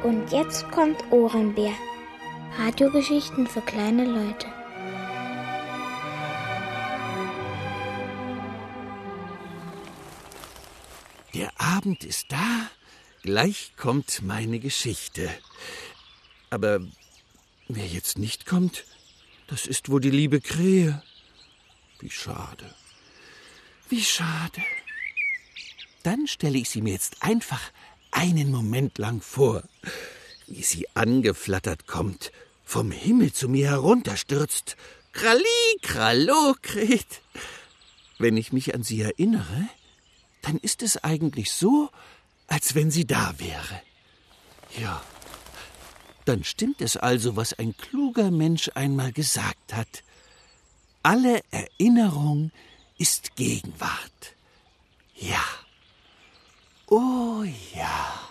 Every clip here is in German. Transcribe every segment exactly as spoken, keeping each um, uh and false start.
Und jetzt kommt Ohrenbär. Radiogeschichten für kleine Leute. Der Abend ist da, gleich kommt meine Geschichte. Aber wer jetzt nicht kommt, das ist wohl die liebe Krähe. Wie schade, wie schade. Dann stelle ich sie mir jetzt einfach einen Moment lang vor, wie sie angeflattert kommt, vom Himmel zu mir herunterstürzt. Kralli, krallo, kräht. Wenn ich mich an sie erinnere, dann ist es eigentlich so, als wenn sie da wäre. Ja, dann stimmt es also, was ein kluger Mensch einmal gesagt hat. Alle Erinnerung ist Gegenwart. Ja. Oh ja.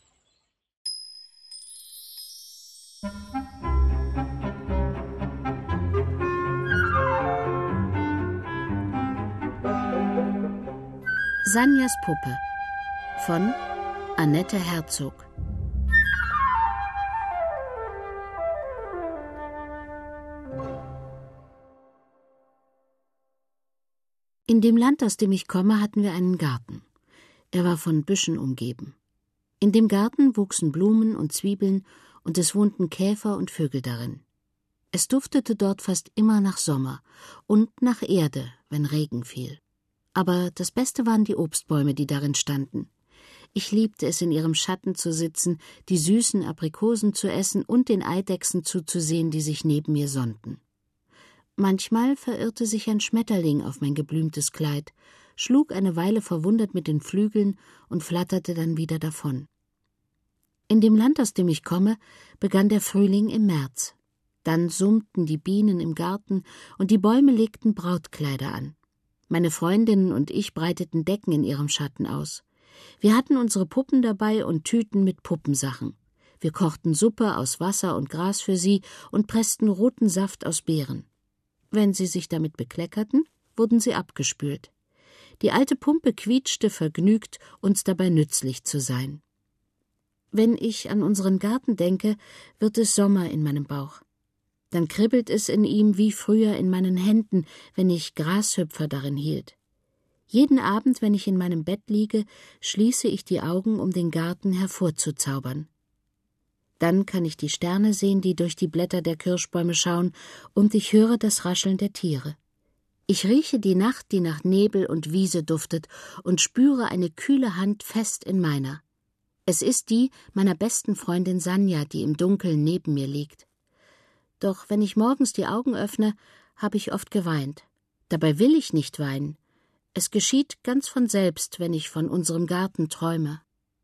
Sanjas Puppe von Annette Herzog. In dem Land, aus dem ich komme, hatten wir einen Garten. Er war von Büschen umgeben. In dem Garten wuchsen Blumen und Zwiebeln und es wohnten Käfer und Vögel darin. Es duftete dort fast immer nach Sommer und nach Erde, wenn Regen fiel. Aber das Beste waren die Obstbäume, die darin standen. Ich liebte es, in ihrem Schatten zu sitzen, die süßen Aprikosen zu essen und den Eidechsen zuzusehen, die sich neben mir sonnten. Manchmal verirrte sich ein Schmetterling auf mein geblümtes Kleid, schlug eine Weile verwundert mit den Flügeln und flatterte dann wieder davon. In dem Land, aus dem ich komme, begann der Frühling im März. Dann summten die Bienen im Garten und die Bäume legten Brautkleider an. Meine Freundinnen und ich breiteten Decken in ihrem Schatten aus. Wir hatten unsere Puppen dabei und Tüten mit Puppensachen. Wir kochten Suppe aus Wasser und Gras für sie und pressten roten Saft aus Beeren. Wenn sie sich damit bekleckerten, wurden sie abgespült. Die alte Pumpe quietschte vergnügt, uns dabei nützlich zu sein. Wenn ich an unseren Garten denke, wird es Sommer in meinem Bauch. Dann kribbelt es in ihm wie früher in meinen Händen, wenn ich Grashüpfer darin hielt. Jeden Abend, wenn ich in meinem Bett liege, schließe ich die Augen, um den Garten hervorzuzaubern. Dann kann ich die Sterne sehen, die durch die Blätter der Kirschbäume schauen, und ich höre das Rascheln der Tiere. Ich rieche die Nacht, die nach Nebel und Wiese duftet, und spüre eine kühle Hand fest in meiner. Es ist die meiner besten Freundin Sanja, die im Dunkeln neben mir liegt. Doch wenn ich morgens die Augen öffne, habe ich oft geweint. Dabei will ich nicht weinen. Es geschieht ganz von selbst, wenn ich von unserem Garten träume.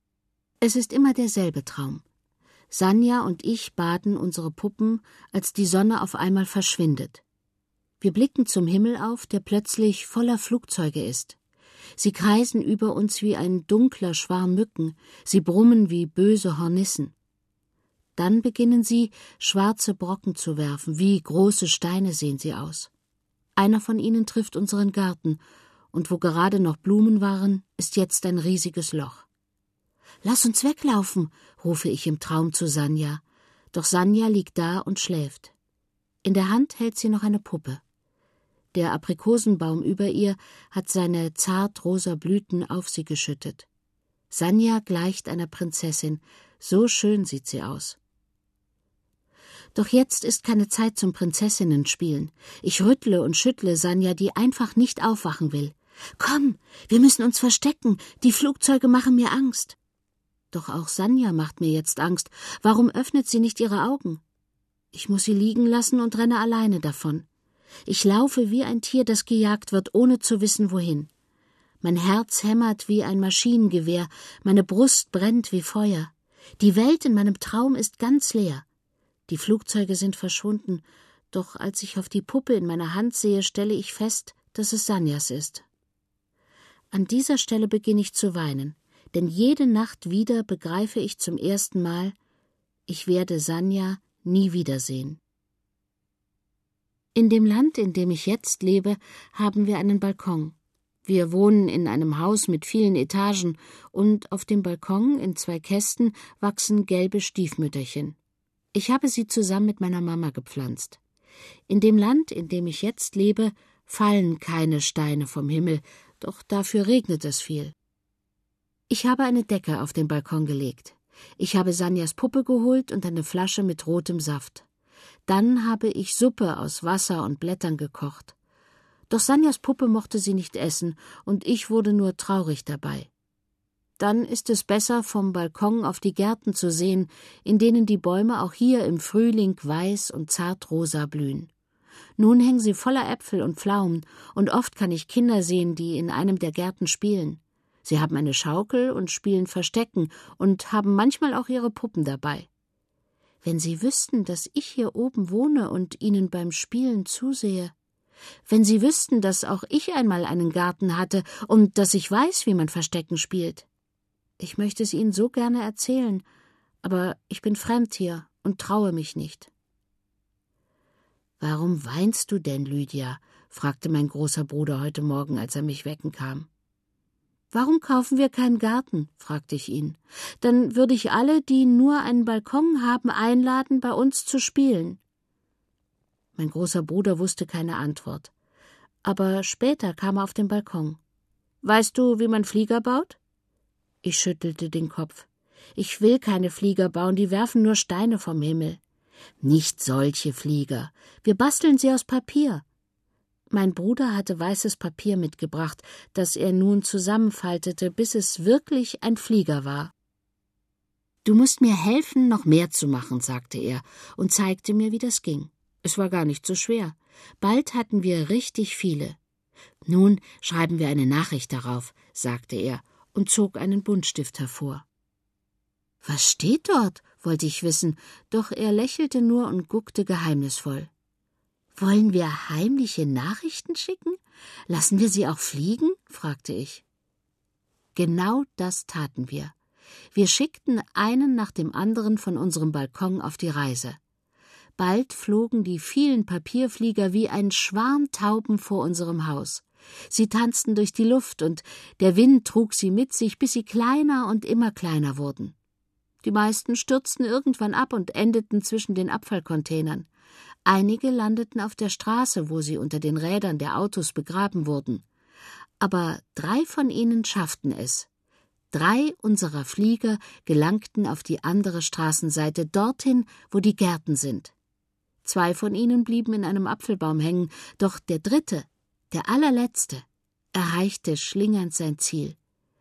Es ist immer derselbe Traum. Sanja und ich baden unsere Puppen, als die Sonne auf einmal verschwindet. Wir blicken zum Himmel auf, der plötzlich voller Flugzeuge ist. Sie kreisen über uns wie ein dunkler Schwarm Mücken, sie brummen wie böse Hornissen. Dann beginnen sie, schwarze Brocken zu werfen, wie große Steine sehen sie aus. Einer von ihnen trifft unseren Garten, und wo gerade noch Blumen waren, ist jetzt ein riesiges Loch. »Lass uns weglaufen«, rufe ich im Traum zu Sanja, doch Sanja liegt da und schläft. In der Hand hält sie noch eine Puppe. Der Aprikosenbaum über ihr hat seine zart rosa Blüten auf sie geschüttet. Sanja gleicht einer Prinzessin, so schön sieht sie aus. Doch jetzt ist keine Zeit zum Prinzessinnenspielen. Ich rüttle und schüttle Sanja, die einfach nicht aufwachen will. »Komm, wir müssen uns verstecken, die Flugzeuge machen mir Angst.« Doch auch Sanja macht mir jetzt Angst. Warum öffnet sie nicht ihre Augen? Ich muss sie liegen lassen und renne alleine davon. Ich laufe wie ein Tier, das gejagt wird, ohne zu wissen, wohin. Mein Herz hämmert wie ein Maschinengewehr, meine Brust brennt wie Feuer. Die Welt in meinem Traum ist ganz leer. Die Flugzeuge sind verschwunden, doch als ich auf die Puppe in meiner Hand sehe, stelle ich fest, dass es Sanjas ist. An dieser Stelle beginne ich zu weinen, denn jede Nacht wieder begreife ich zum ersten Mal, ich werde Sanja nie wiedersehen. In dem Land, in dem ich jetzt lebe, haben wir einen Balkon. Wir wohnen in einem Haus mit vielen Etagen und auf dem Balkon in zwei Kästen wachsen gelbe Stiefmütterchen. Ich habe sie zusammen mit meiner Mama gepflanzt. In dem Land, in dem ich jetzt lebe, fallen keine Steine vom Himmel, doch dafür regnet es viel. Ich habe eine Decke auf den Balkon gelegt. Ich habe Sanjas Puppe geholt und eine Flasche mit rotem Saft. Dann habe ich Suppe aus Wasser und Blättern gekocht. Doch Sanjas Puppe mochte sie nicht essen, und ich wurde nur traurig dabei. Dann ist es besser, vom Balkon auf die Gärten zu sehen, in denen die Bäume auch hier im Frühling weiß und zartrosa blühen. Nun hängen sie voller Äpfel und Pflaumen, und oft kann ich Kinder sehen, die in einem der Gärten spielen. Sie haben eine Schaukel und spielen Verstecken und haben manchmal auch ihre Puppen dabei. Wenn sie wüssten, dass ich hier oben wohne und ihnen beim Spielen zusehe, wenn sie wüssten, dass auch ich einmal einen Garten hatte und dass ich weiß, wie man Verstecken spielt. Ich möchte es ihnen so gerne erzählen, aber ich bin fremd hier und traue mich nicht. »Warum weinst du denn, Lydia?« fragte mein großer Bruder heute Morgen, als er mich wecken kam. »Warum kaufen wir keinen Garten?« fragte ich ihn. »Dann würde ich alle, die nur einen Balkon haben, einladen, bei uns zu spielen.« Mein großer Bruder wusste keine Antwort. Aber später kam er auf den Balkon. »Weißt du, wie man Flieger baut?« Ich schüttelte den Kopf. »Ich will keine Flieger bauen, die werfen nur Steine vom Himmel.« »Nicht solche Flieger. Wir basteln sie aus Papier.« Mein Bruder hatte weißes Papier mitgebracht, das er nun zusammenfaltete, bis es wirklich ein Flieger war. »Du musst mir helfen, noch mehr zu machen«, sagte er und zeigte mir, wie das ging. Es war gar nicht so schwer. Bald hatten wir richtig viele. »Nun schreiben wir eine Nachricht darauf«, sagte er und zog einen Buntstift hervor. »Was steht dort?« wollte ich wissen, doch er lächelte nur und guckte geheimnisvoll. »Wollen wir heimliche Nachrichten schicken? Lassen wir sie auch fliegen?« fragte ich. Genau das taten wir. Wir schickten einen nach dem anderen von unserem Balkon auf die Reise. Bald flogen die vielen Papierflieger wie ein Schwarm Tauben vor unserem Haus. Sie tanzten durch die Luft, und der Wind trug sie mit sich, bis sie kleiner und immer kleiner wurden. Die meisten stürzten irgendwann ab und endeten zwischen den Abfallcontainern. Einige landeten auf der Straße, wo sie unter den Rädern der Autos begraben wurden. Aber drei von ihnen schafften es. Drei unserer Flieger gelangten auf die andere Straßenseite, dorthin, wo die Gärten sind. Zwei von ihnen blieben in einem Apfelbaum hängen, doch der dritte, der allerletzte, erreichte schlingernd sein Ziel.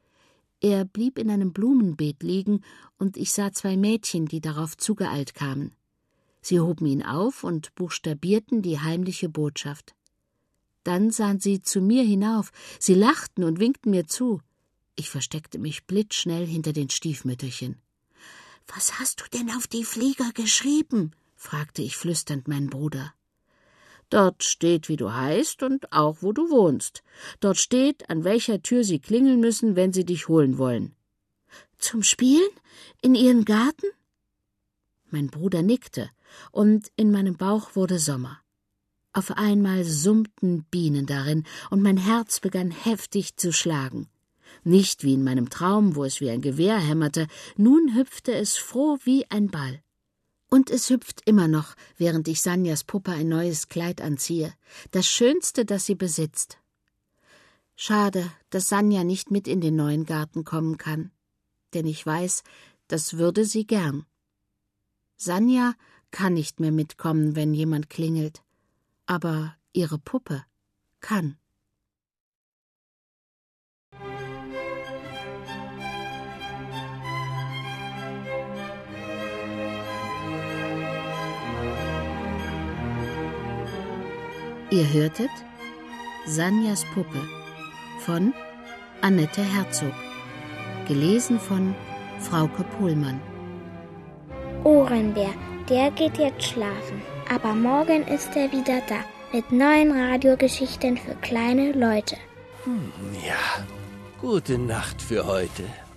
Er blieb in einem Blumenbeet liegen, und ich sah zwei Mädchen, die darauf zugeeilt kamen. Sie hoben ihn auf und buchstabierten die heimliche Botschaft. Dann sahen sie zu mir hinauf, sie lachten und winkten mir zu. Ich versteckte mich blitzschnell hinter den Stiefmütterchen. »Was hast du denn auf die Flieger geschrieben?« fragte ich flüsternd meinen Bruder. »Dort steht, wie du heißt und auch, wo du wohnst. Dort steht, an welcher Tür sie klingeln müssen, wenn sie dich holen wollen.« »Zum Spielen? In ihren Garten?« Mein Bruder nickte, und in meinem Bauch wurde Sommer. Auf einmal summten Bienen darin, und mein Herz begann heftig zu schlagen. Nicht wie in meinem Traum, wo es wie ein Gewehr hämmerte, nun hüpfte es froh wie ein Ball. Und es hüpft immer noch, während ich Sanjas Puppe ein neues Kleid anziehe, das Schönste, das sie besitzt. Schade, dass Sanja nicht mit in den neuen Garten kommen kann, denn ich weiß, das würde sie gern. Sanja kann nicht mehr mitkommen, wenn jemand klingelt, aber ihre Puppe kann. Ihr hörtet Sanjas Puppe von Annette Herzog, gelesen von Frauke Pohlmann. Ohrenbär, der geht jetzt schlafen, aber morgen ist er wieder da mit neuen Radiogeschichten für kleine Leute. Hm, ja, gute Nacht für heute.